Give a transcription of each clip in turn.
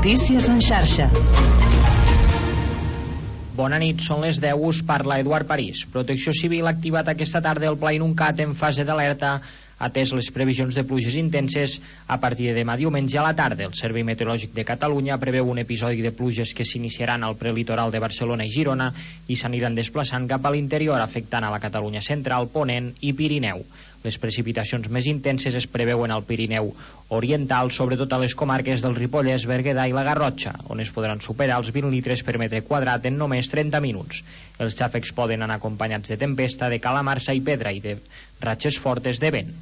Notícies en xarxa. Bona nit, són les 10, us parla Eduard París. Protecció Civil ha activat aquesta tarda el Pla Inuncat en fase d'alerta, atès les previsions de pluges intenses a partir de demà diumenge a la tarda. El Servei Meteorològic de Catalunya preveu un episodi de pluges que s'iniciaran al prelitoral de Barcelona i Girona i s'aniran desplaçant cap a l'interior, afectant a la Catalunya central, Ponent i Pirineu. Les precipitacions més intenses es preveuen al Pirineu oriental, sobretot a les comarques del Ripollès, Berguedà i la Garrotxa, on es podran superar els 20 litres per metre quadrat en només 30 minuts. Els xàfecs poden anar acompanyats de tempesta, de calamarsa i pedra i de ratxes fortes de vent.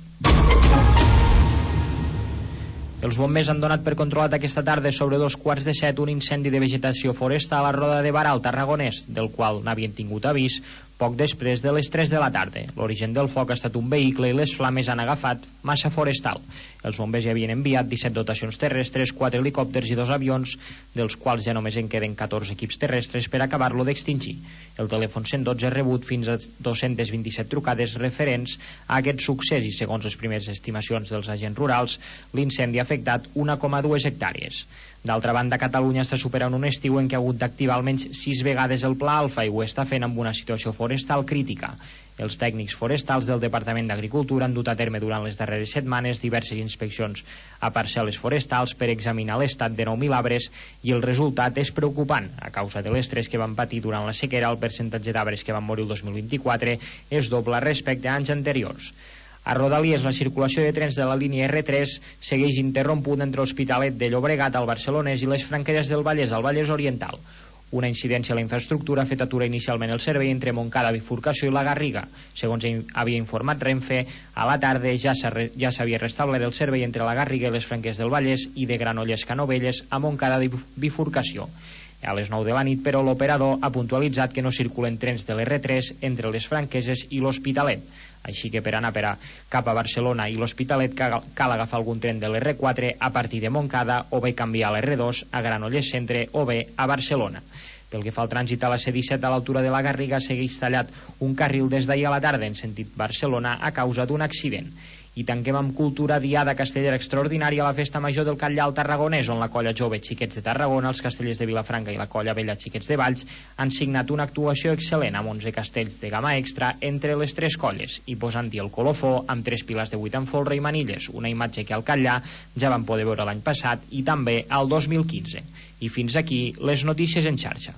Els bombers han donat per controlat aquesta tarda sobre 6:15 un incendi de vegetació forestal a Roda de Barà, al Tarragonès, del qual n'havien tingut avís poc després de les 3 de la tarda. L'origen del foc ha estat un vehicle i les flames han agafat massa forestal. Els bombers ja havien enviat 17 dotacions terrestres, 4 helicòpters i 2 avions, dels quals ja només en queden 14 equips terrestres per acabar-lo d'extingir. El telèfon 112 ha rebut fins a 227 trucades referents a aquest succés i, segons les primeres estimacions dels agents rurals, l'incendi ha afectat 1,2 hectàrees. D'altra banda, Catalunya està superant un estiu en què ha hagut d'activar almenys 6 vegades el Pla Alfa i ho està fent amb una situació forestal crítica. Els tècnics forestals del Departament d'Agricultura han dut a terme durant les darreres setmanes diverses inspeccions a parcel·les forestals per examinar l'estat de 9.000 arbres i el resultat és preocupant. A causa de l'estrès que van patir durant la sequera, el percentatge d'arbres que van morir el 2024 és doble respecte a anys anteriors. A Rodalies, la circulació de trens de la línia R3 segueix interrompuda entre l'Hospitalet de Llobregat al Barcelonès i les Franqueres del Vallès al Vallès Oriental. Una incidència a la infraestructura ha fet aturar inicialment el servei entre Montcada, Bifurcació i la Garriga. Segons havia informat Renfe, a la tarda ja s'havia restablert el servei entre la Garriga i les Franqueres del Vallès i de Granollers Canovelles a Montcada, Bifurcació. A les 9 de la nit, però, l'operador ha puntualitzat que no circulen trens de l'R3 entre les Franqueses i l'Hospitalet. Així que per anar cap a Barcelona i l'Hospitalet cal agafar algun tren de l'R4 a partir de Montcada o bé canviar a l'R2 a Granollers Centre o bé a Barcelona. Pel que fa al trànsit a la C-17 a l'altura de la Garriga, segueix tallat un carril des d'ahir a la tarda en sentit Barcelona a causa d'un accident. I tanquem amb cultura, diada castellera extraordinària a la Festa Major del Catllà al Tarragonès, on la colla jove Xiquets de Tarragona, els castellers de Vilafranca i la colla vella Xiquets de Valls han signat una actuació excel·lent amb 11 castells de gamma extra entre les 3 colles i posant-hi el colofó amb 3 piles de 8 amb folre i manilles, una imatge que al Catllà ja van poder veure l'any passat i també al 2015. I fins aquí les notícies en xarxa.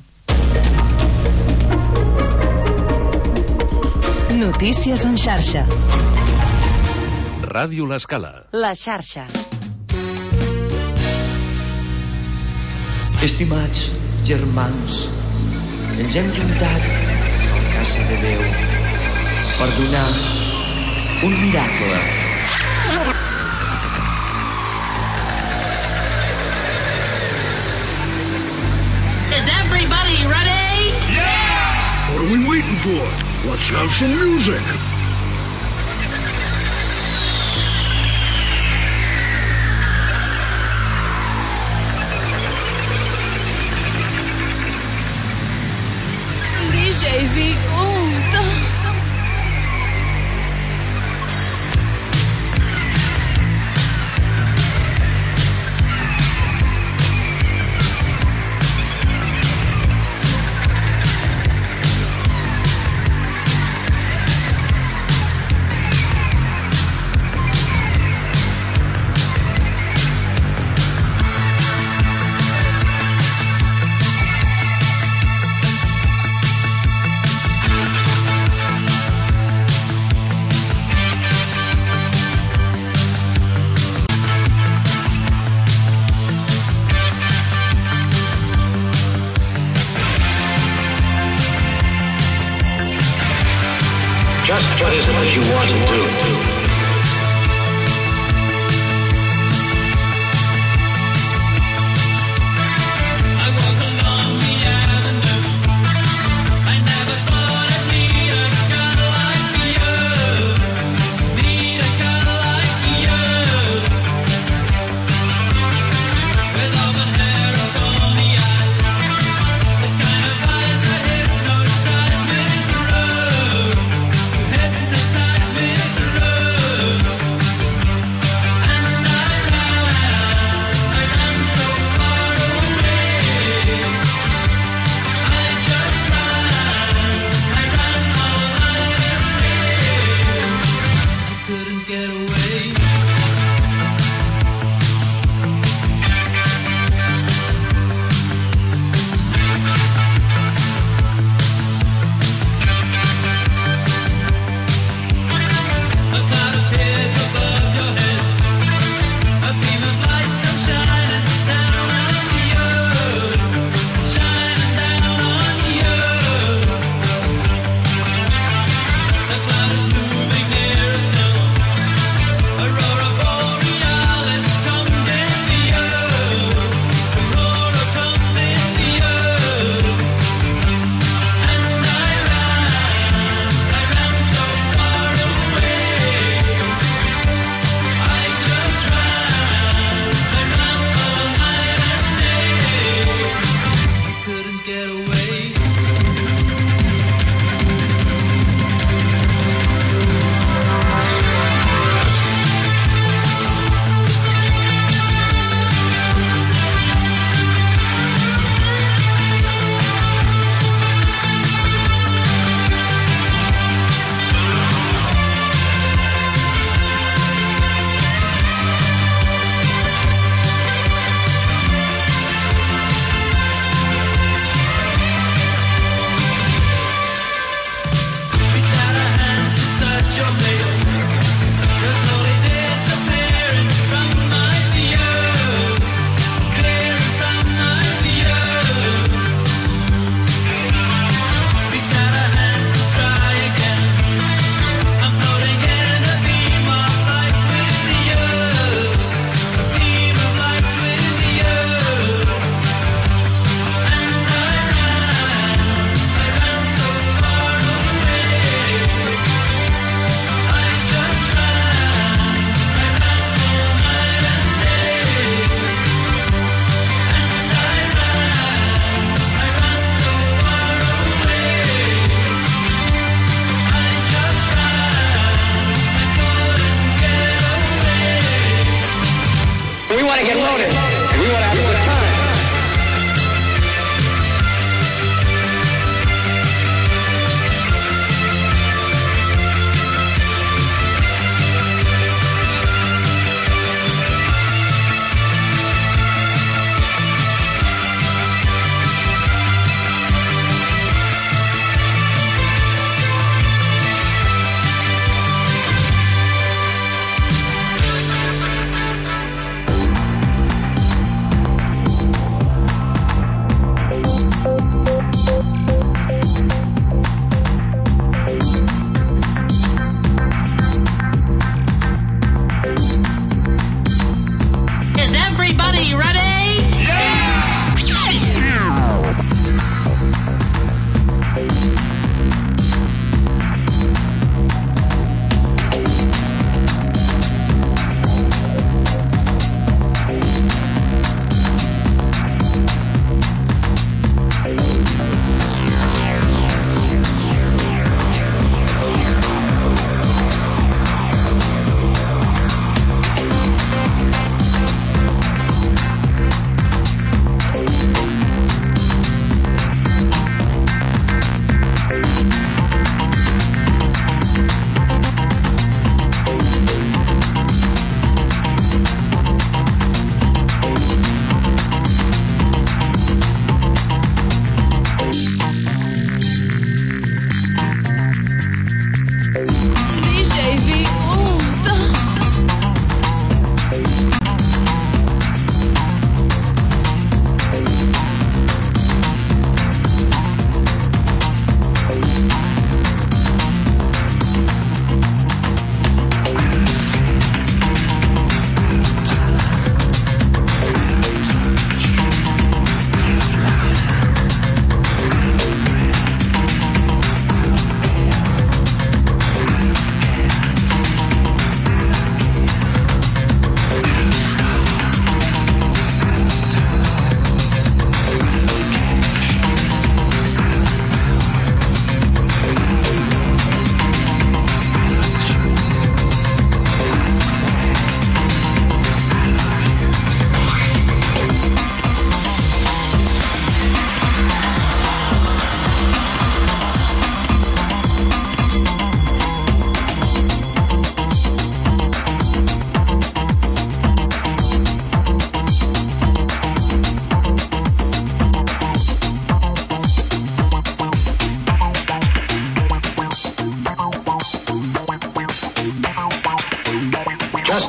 Notícies en xarxa. Ràdio L'Escala. La xarxa. Estimats germans, ens hem juntat a la casa de Déu per donar un miracle. Is everybody ready? Yeah! What are we waiting for? Let's have some music. DJ Viguta. Just what is it that you want to do? Hypnotize me.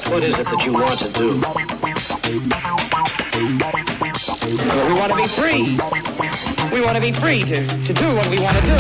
What is it that you want to do? Well, we want to be free. We want to be free to do what we want to do.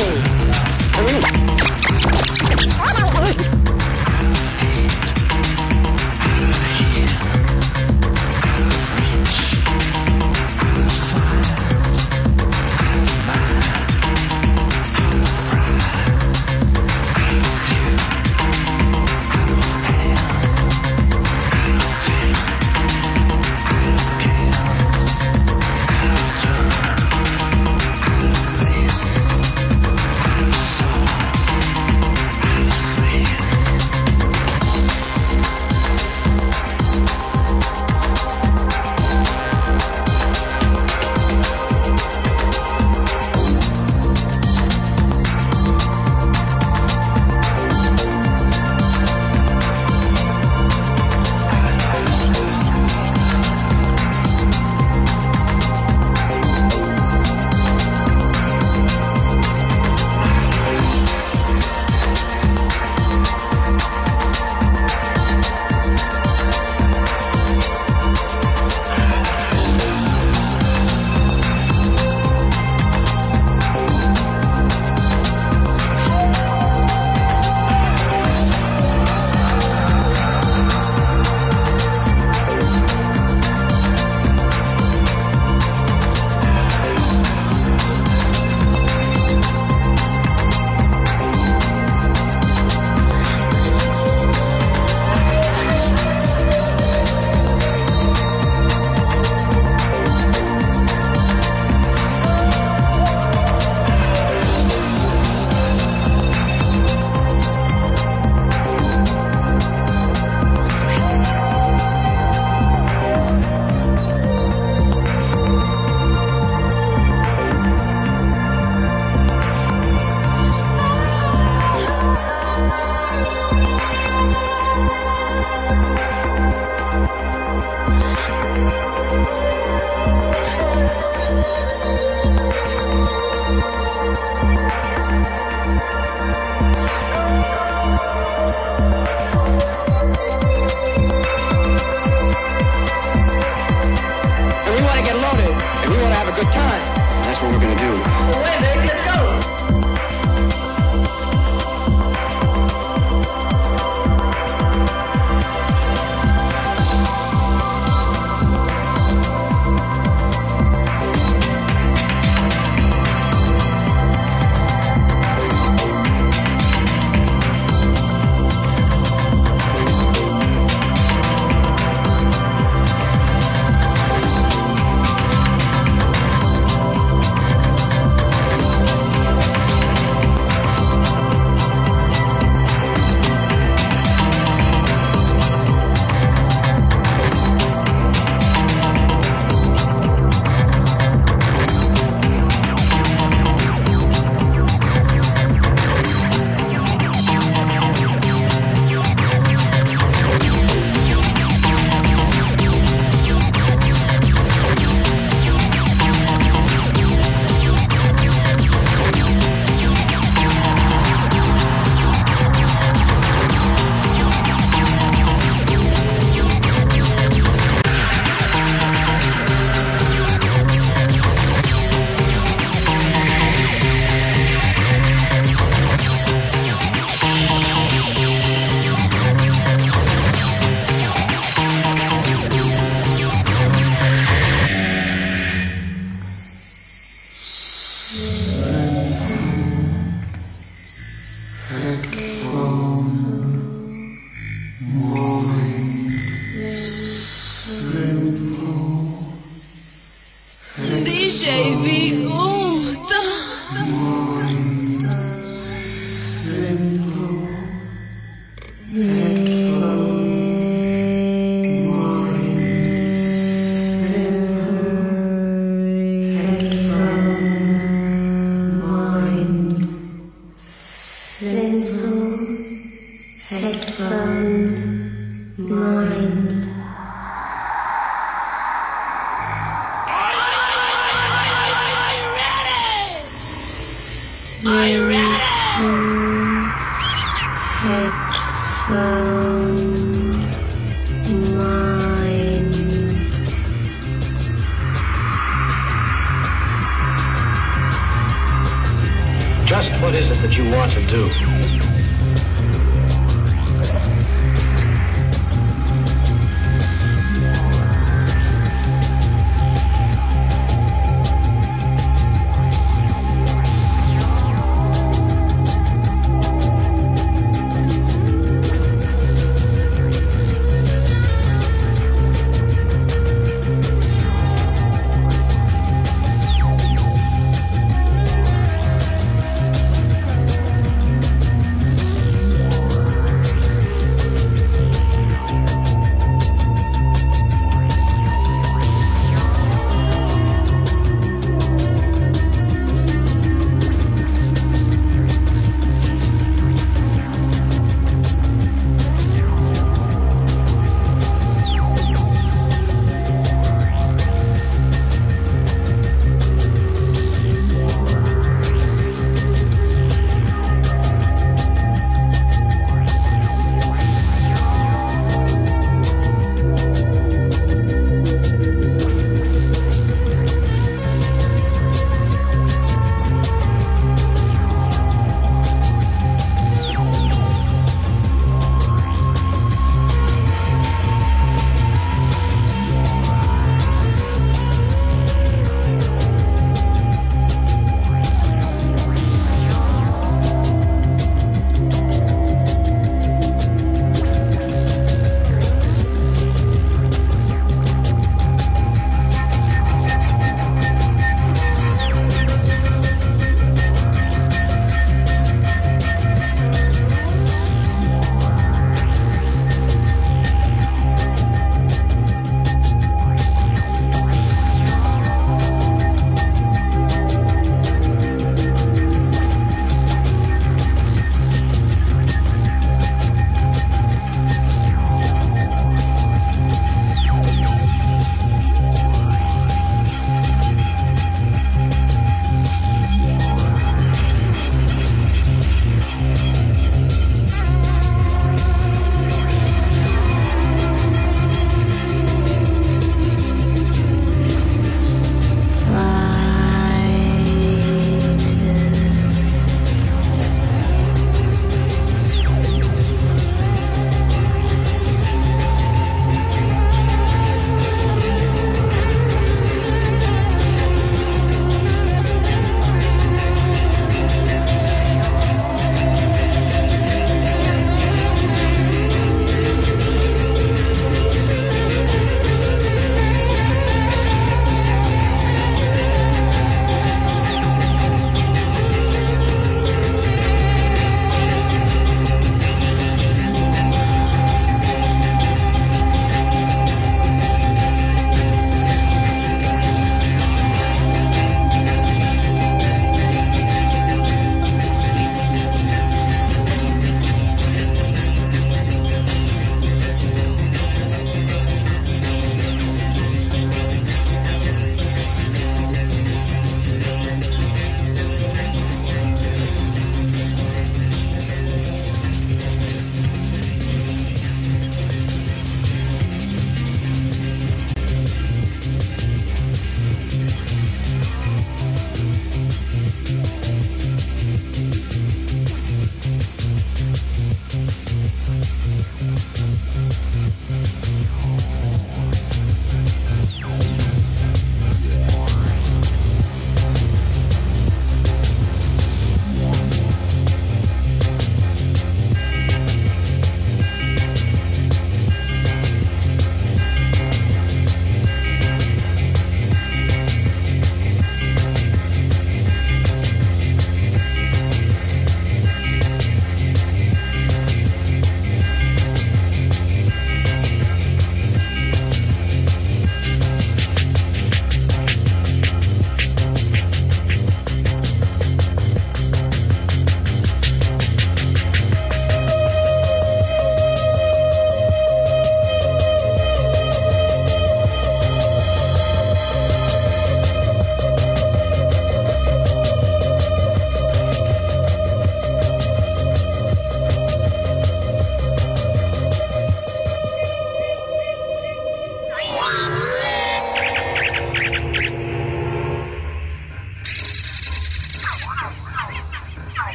DJ Biguta. want to do.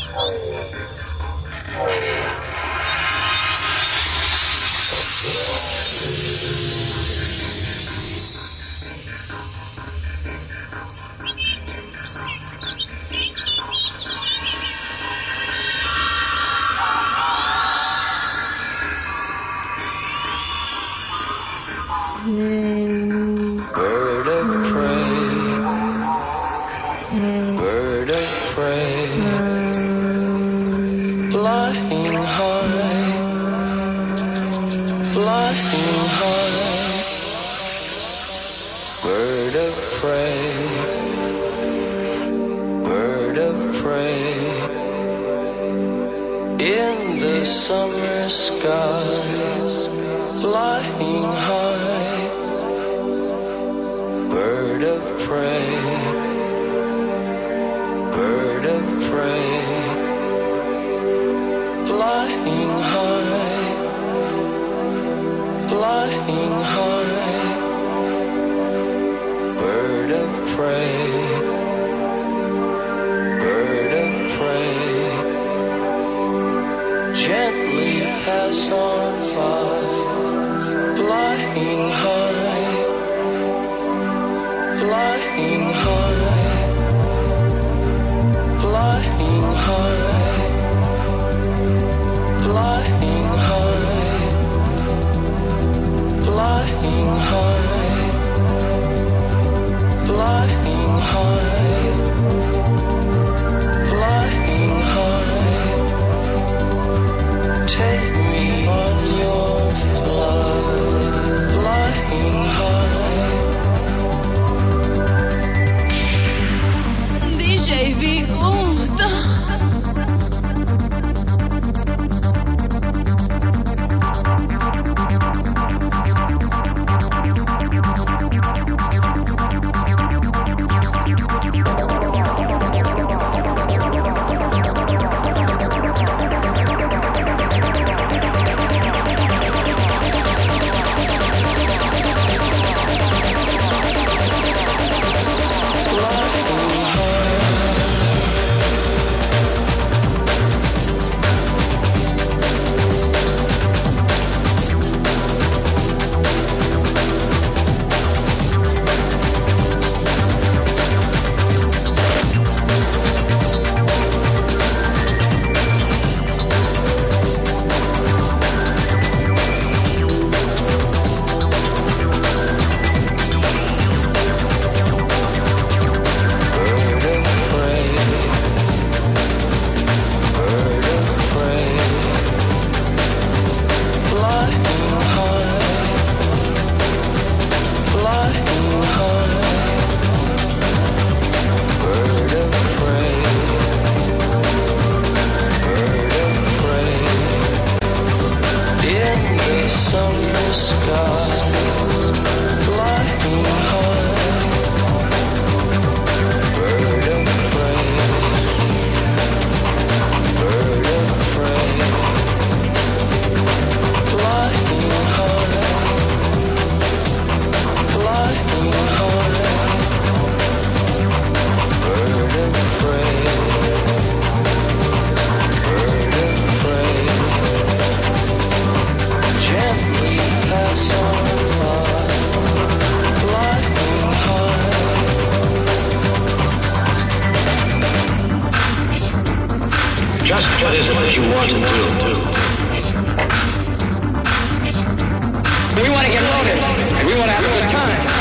What is it that you want to do? We want to get loaded, and we want to have a good time.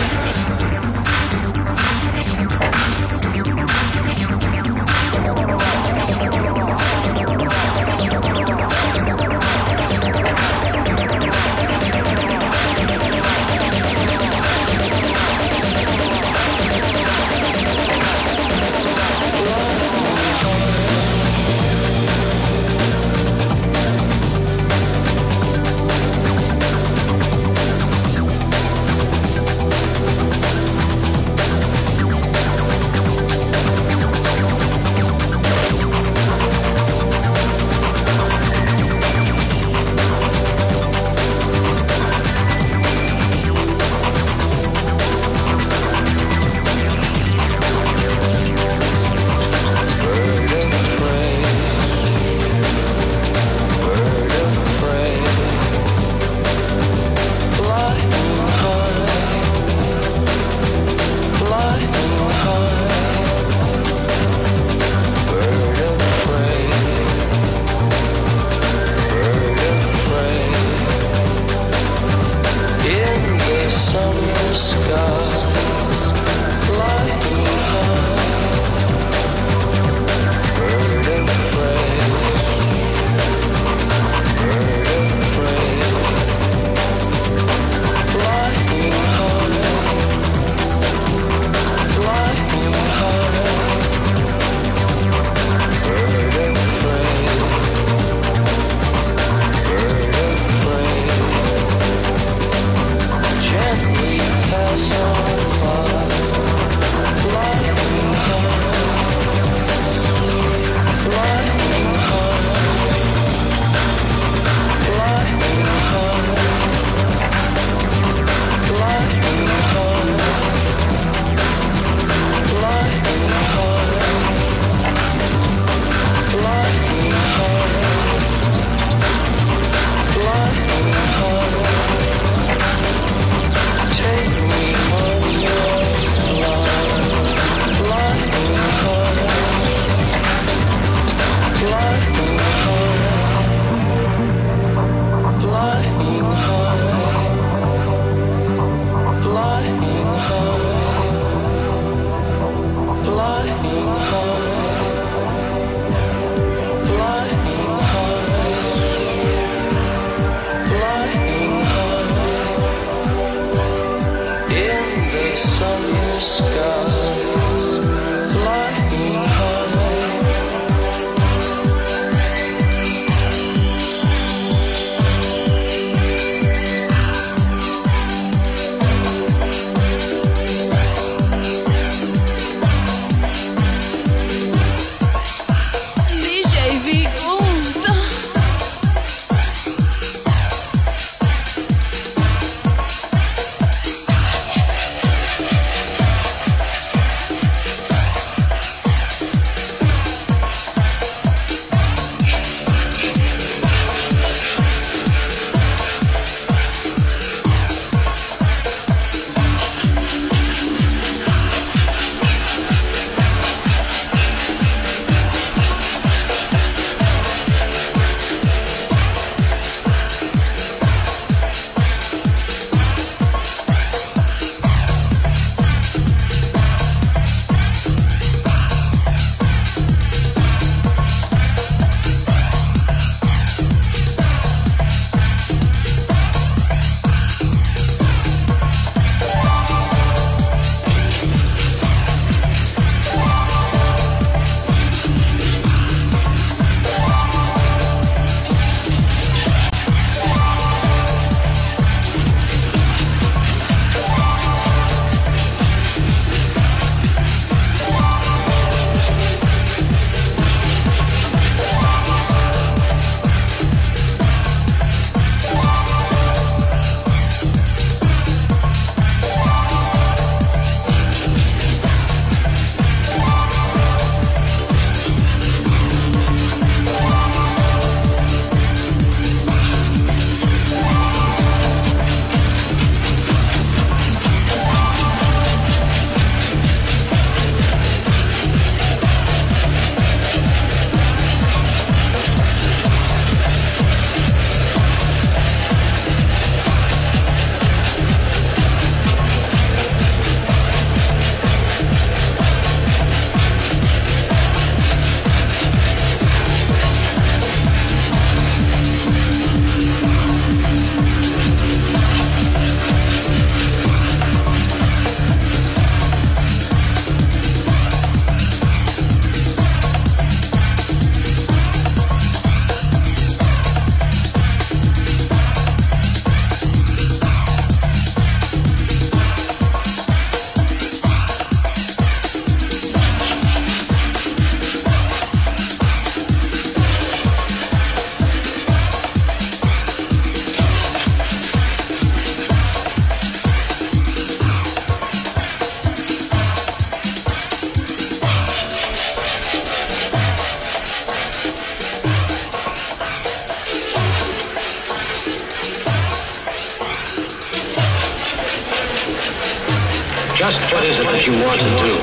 Just what is it that you want to do?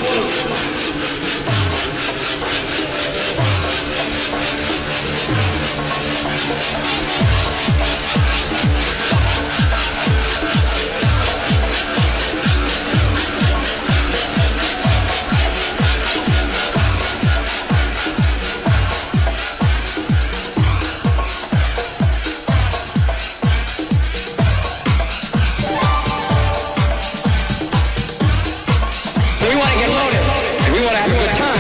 We want to get loaded, and we want to have a good time.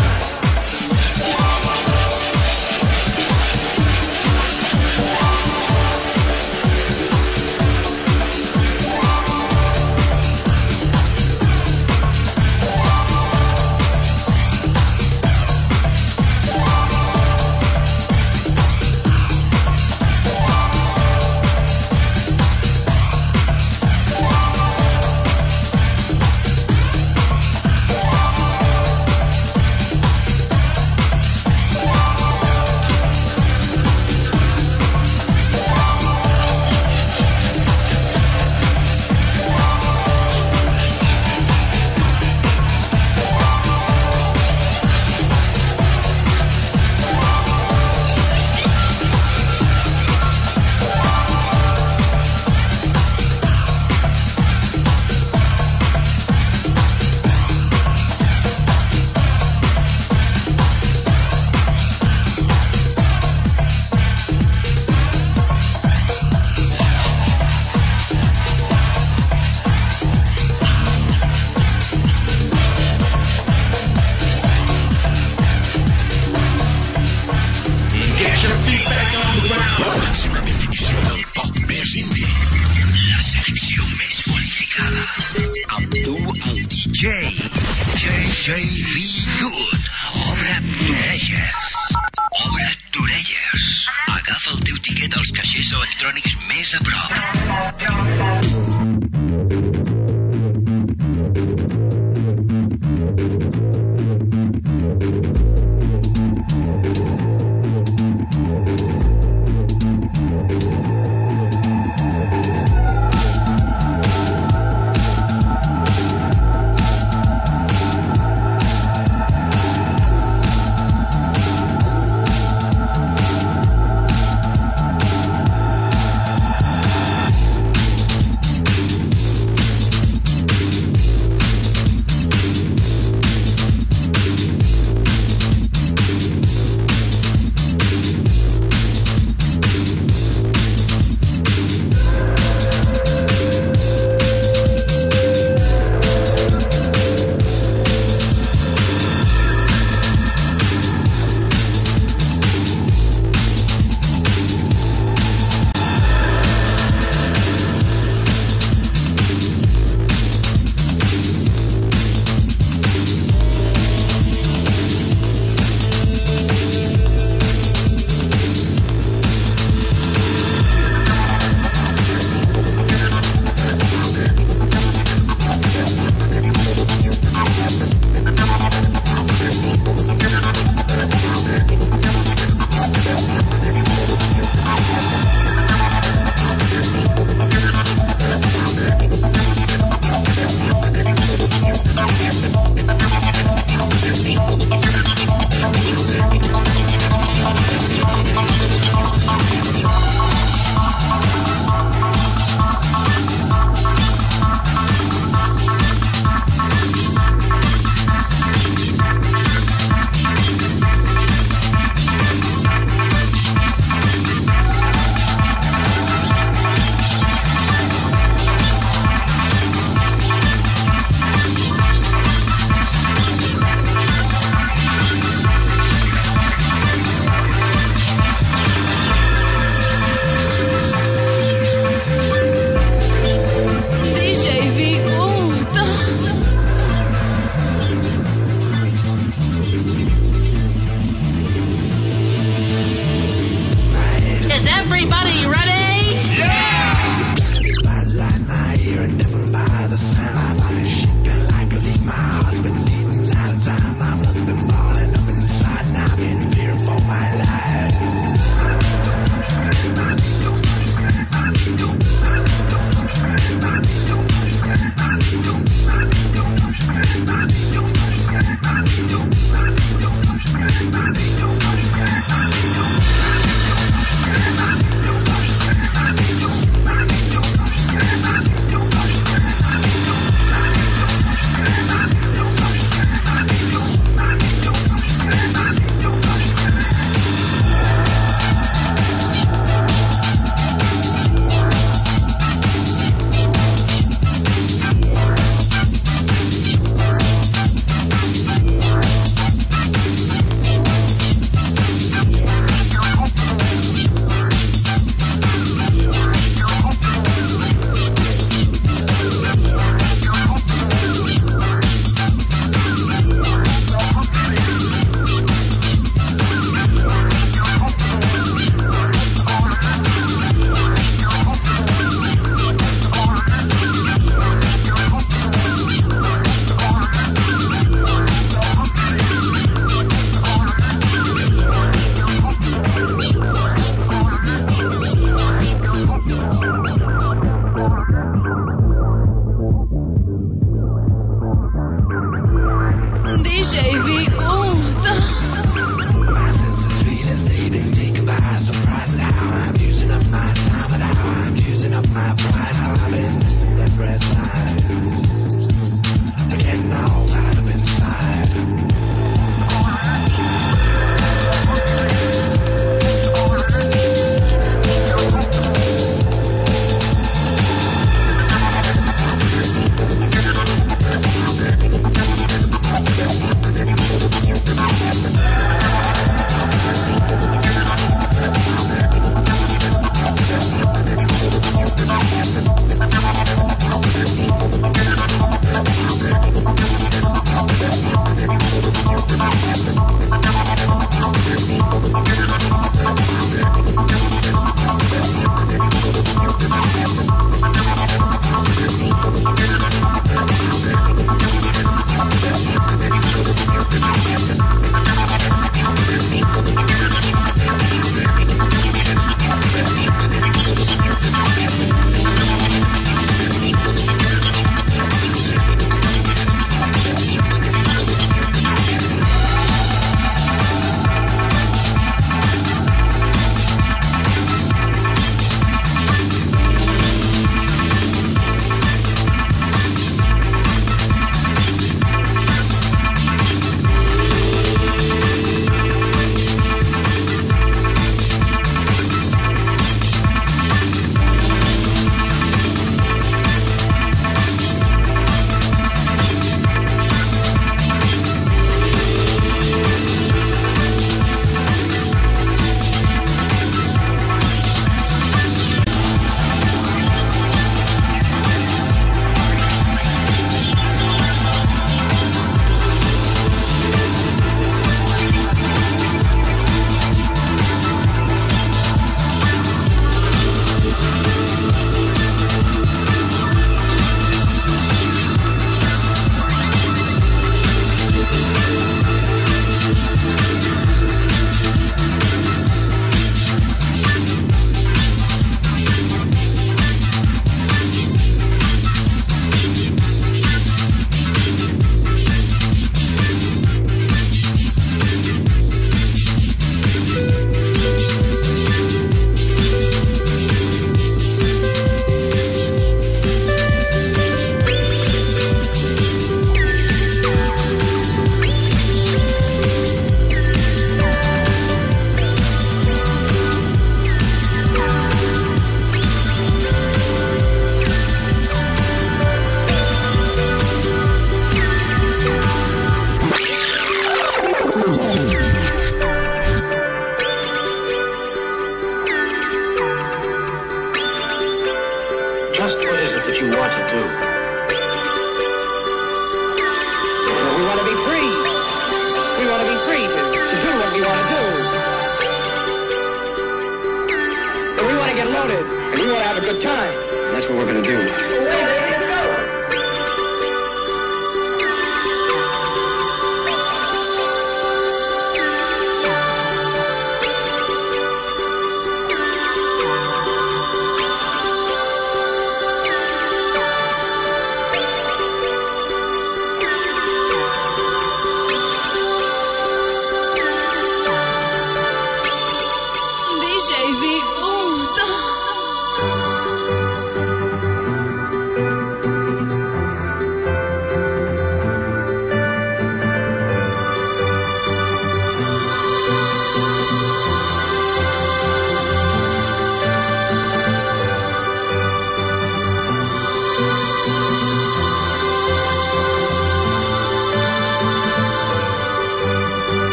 JV Good. Obre't d'orelles. Obre't d'orelles. Agafa el teu tiquet als caixers electrònics més a prop.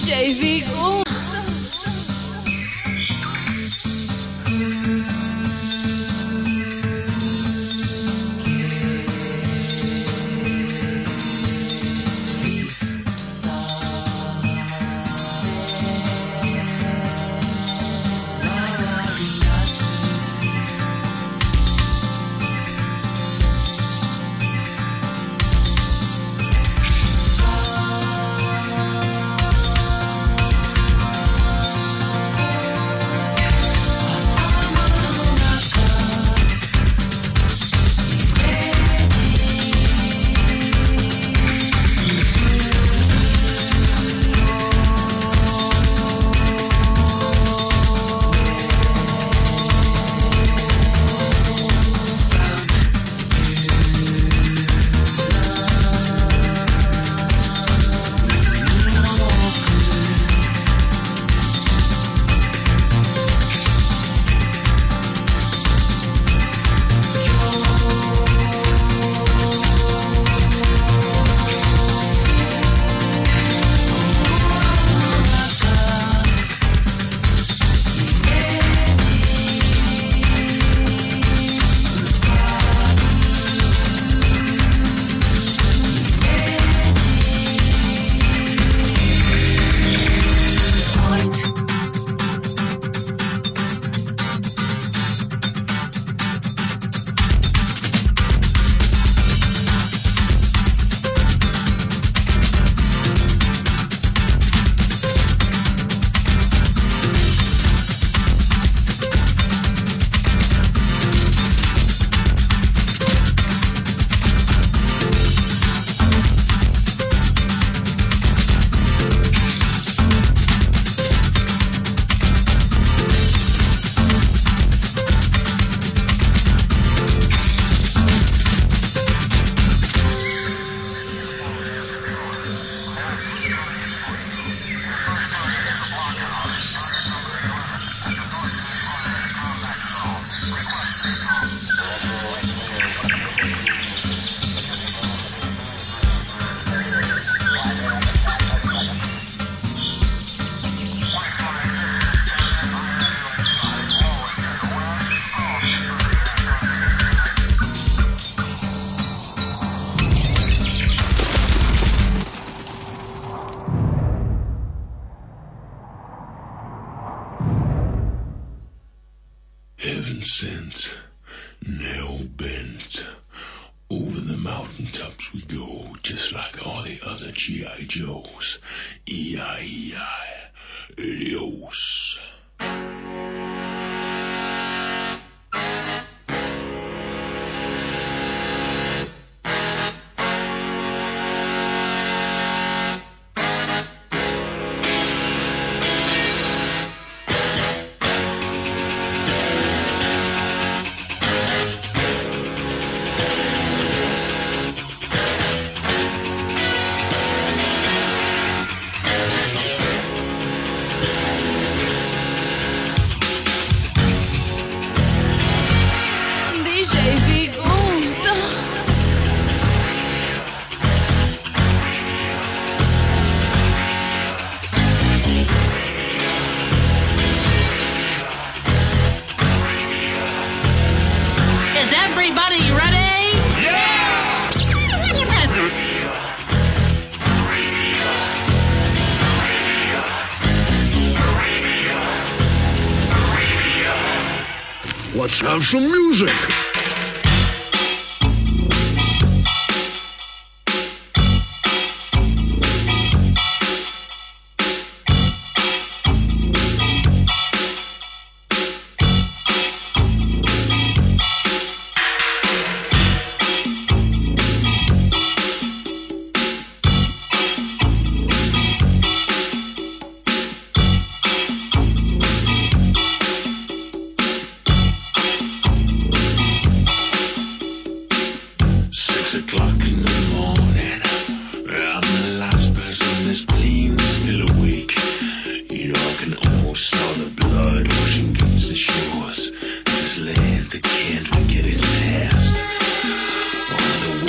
DJ Vigo. Heaven sent, nail bent. Over the mountaintops we go, just like all the other G.I. Joes. E-I-E-I, adios. DJ Vigo. Is everybody ready? Yeah! Let's have some music.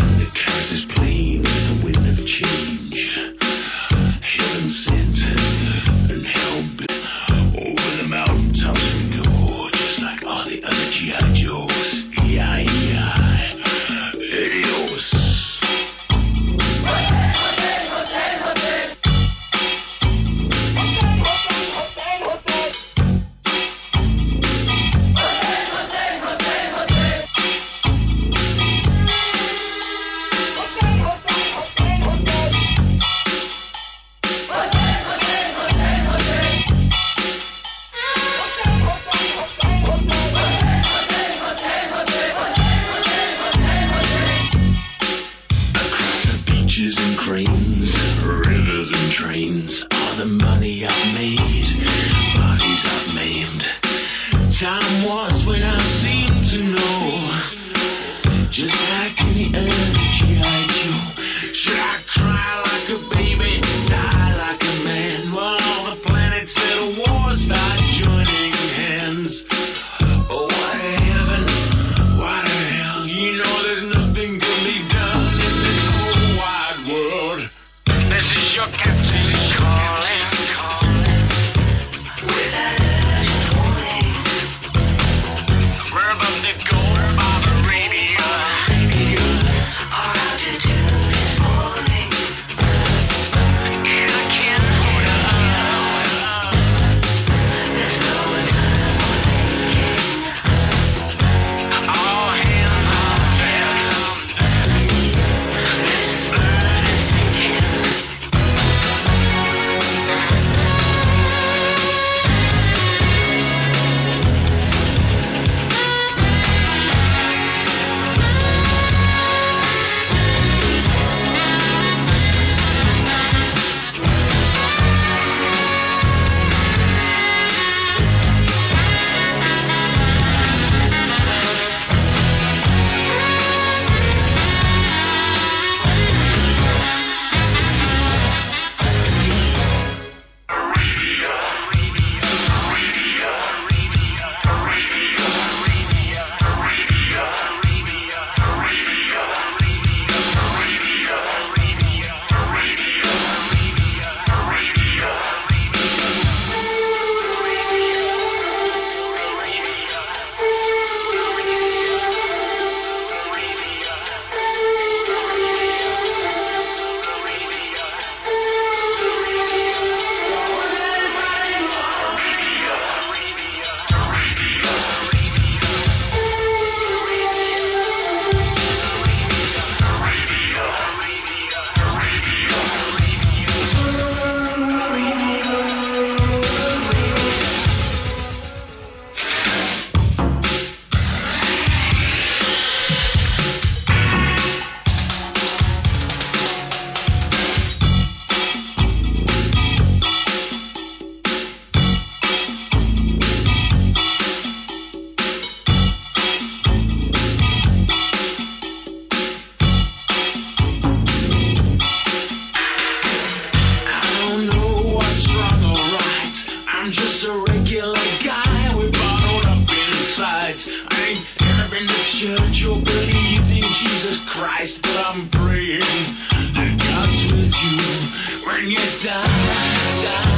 Heaven sent. planes, rivers and trains, all the money I've made, bodies I've maimed. Time was when I seemed to know, just like any other G.I. Joe. Should I cry like a baby, die like a man? Well, all the planets that are wars start joining hands. Oh, what a heaven, what a hell. You know there's nothing can be done in this whole wide world. This is your captain calling. Without urgent warning, we're about to go by the radio. Our altitude is falling, and I can't hold on. There's no time for thinking. All hands on deck. This bird is sinking. I'm just a regular guy with bottled up insides. I ain't ever been to church or believed in Jesus Christ, but I'm praying that God's with you when you die.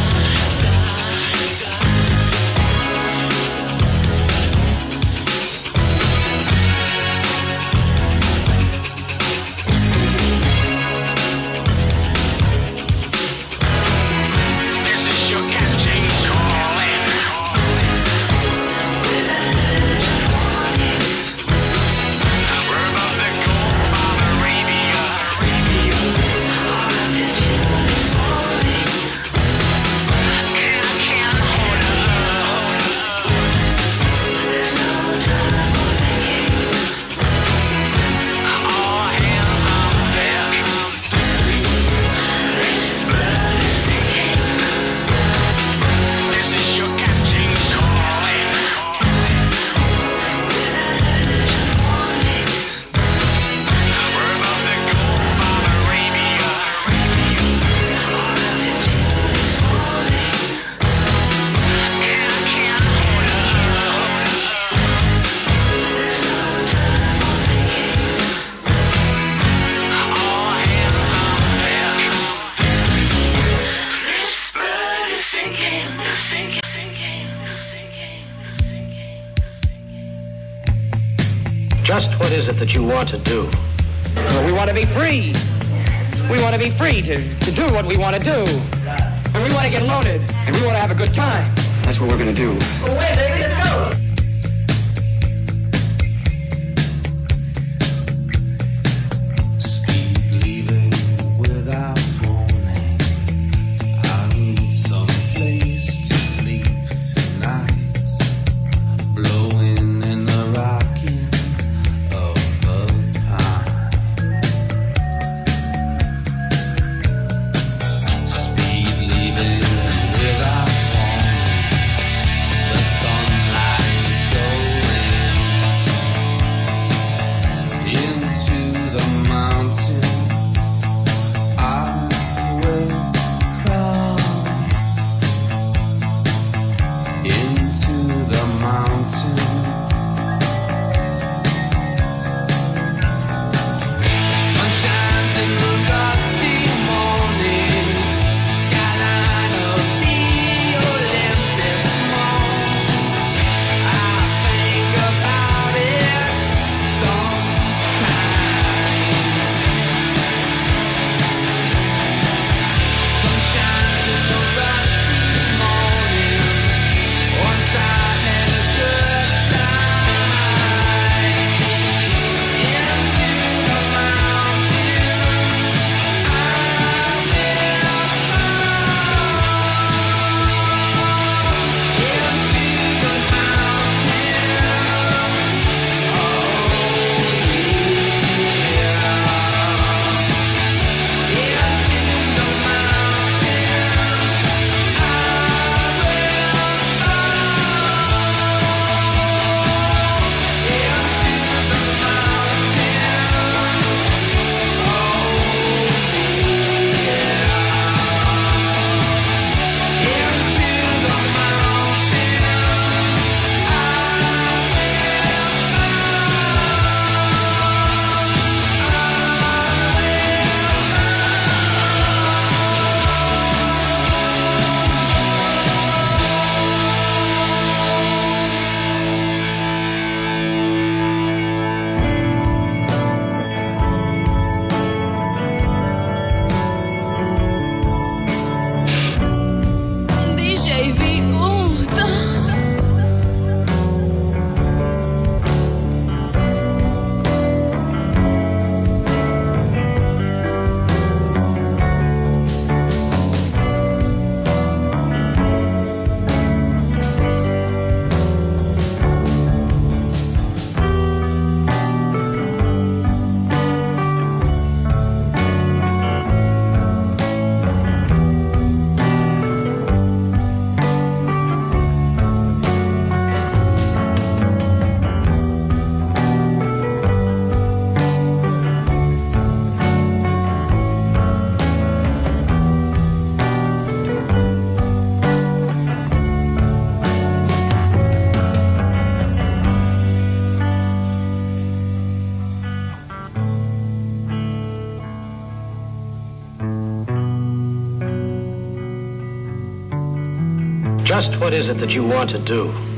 Just what is it that you want to do? Well, we want to be free. We want to be free to do what we want to do. And we want to get loaded. And we want to have a good time. That's what we're going to do. Well, wait, baby, let's go. Just what is it that you want to do?